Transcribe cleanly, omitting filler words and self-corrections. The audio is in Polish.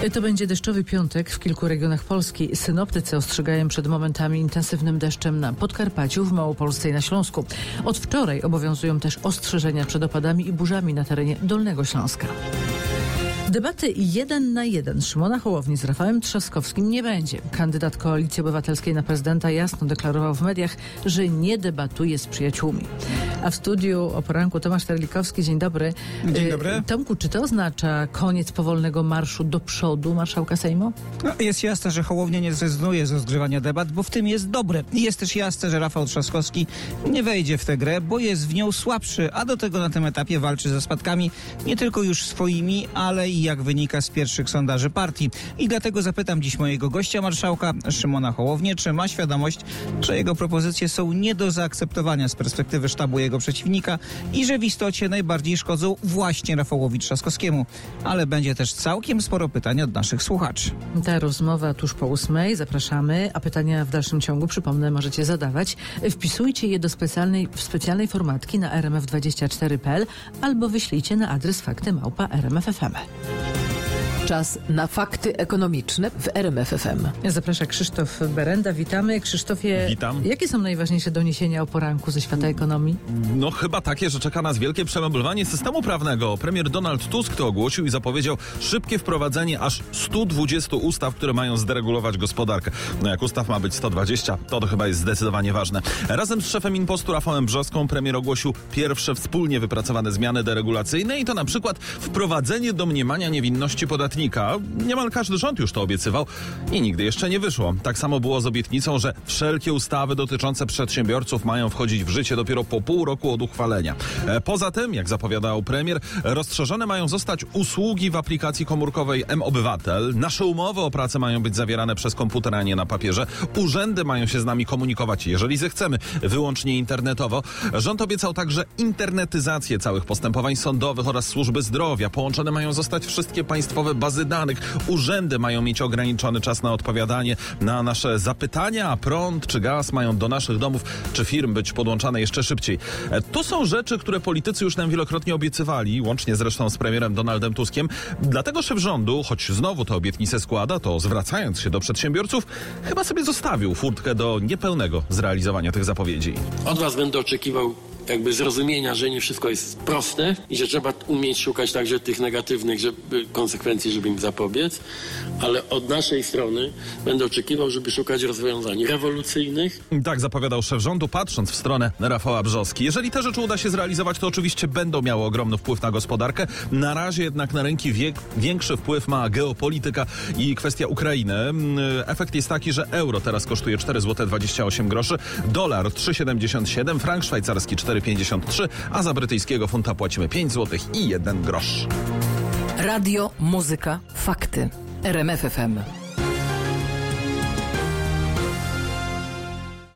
To będzie deszczowy piątek w kilku regionach Polski. Synoptycy ostrzegają przed momentami intensywnym deszczem na Podkarpaciu, w Małopolsce i na Śląsku. Od wczoraj obowiązują też ostrzeżenia przed opadami i burzami na terenie Dolnego Śląska. Debaty 1 na 1 Szymona Hołowni z Rafałem Trzaskowskim nie będzie. Kandydat Koalicji Obywatelskiej na prezydenta jasno deklarował w mediach, że nie debatuje z przyjaciółmi. A w studiu o poranku Tomasz Terlikowski. Dzień dobry. Dzień dobry. Tomku, czy to oznacza koniec powolnego marszu do przodu marszałka Sejmu? No, jest jasne, że Hołownia nie zrezygnuje z rozgrywania debat, bo w tym jest dobre. Jest też jasne, że Rafał Trzaskowski nie wejdzie w tę grę, bo jest w nią słabszy, a do tego na tym etapie walczy ze spadkami nie tylko już swoimi, ale i jak wynika z pierwszych sondaży partii. I dlatego zapytam dziś mojego gościa, marszałka Szymona Hołownię, czy ma świadomość, że jego propozycje są nie do zaakceptowania z perspektywy sztabu jego przeciwnika i że w istocie najbardziej szkodzą właśnie Rafałowi Trzaskowskiemu. Ale będzie też całkiem sporo pytań od naszych słuchaczy. Ta rozmowa tuż po 8:00. Zapraszamy, a pytania w dalszym ciągu, przypomnę, możecie zadawać. Wpisujcie je do specjalnej formatki na rmf24.pl albo wyślijcie na adres fakty@rmf.fm. Czas na fakty ekonomiczne w RMF FM. Zaprasza Krzysztof Berenda. Witamy. Krzysztofie, Witam. Jakie są najważniejsze doniesienia o poranku ze świata ekonomii? No chyba takie, że czeka nas wielkie przemeblowanie systemu prawnego. Premier Donald Tusk to ogłosił i zapowiedział szybkie wprowadzenie aż 120 ustaw, które mają zderegulować gospodarkę. No jak ustaw ma być 120, to chyba jest zdecydowanie ważne. Razem z szefem Impostu Rafałem Brzoską premier ogłosił pierwsze wspólnie wypracowane zmiany deregulacyjne i to na przykład wprowadzenie domniemania niewinności podatnika. Niemal każdy rząd już to obiecywał i nigdy jeszcze nie wyszło. Tak samo było z obietnicą, że wszelkie ustawy dotyczące przedsiębiorców mają wchodzić w życie dopiero po pół roku od uchwalenia. Poza tym, jak zapowiadał premier, rozszerzone mają zostać usługi w aplikacji komórkowej mObywatel. Nasze umowy o pracę mają być zawierane przez komputer, a nie na papierze. Urzędy mają się z nami komunikować, jeżeli zechcemy, wyłącznie internetowo. Rząd obiecał także internetyzację całych postępowań sądowych oraz służby zdrowia. Połączone mają zostać wszystkie państwowe bazy danych. Urzędy mają mieć ograniczony czas na odpowiadanie na nasze zapytania, a prąd czy gaz mają do naszych domów czy firm być podłączane jeszcze szybciej. To są rzeczy, które politycy już nam wielokrotnie obiecywali, łącznie zresztą z premierem Donaldem Tuskiem. Dlatego szef rządu, choć znowu te obietnice składa, to zwracając się do przedsiębiorców, chyba sobie zostawił furtkę do niepełnego zrealizowania tych zapowiedzi. Od was będę oczekiwał jakby zrozumienia, że nie wszystko jest proste i że trzeba umieć szukać także tych negatywnych konsekwencji, żeby im zapobiec, ale od naszej strony będę oczekiwał, żeby szukać rozwiązań rewolucyjnych. Tak zapowiadał szef rządu, patrząc w stronę Rafała Brzoski. Jeżeli te rzeczy uda się zrealizować, to oczywiście będą miały ogromny wpływ na gospodarkę. Na razie jednak na rynki większy wpływ ma geopolityka i kwestia Ukrainy. Efekt jest taki, że euro teraz kosztuje 4,28 zł, dolar 3,77, frank szwajcarski 4,53, a za brytyjskiego funta płacimy 5 zł i 1 grosz. Radio, muzyka, fakty. RMF FM.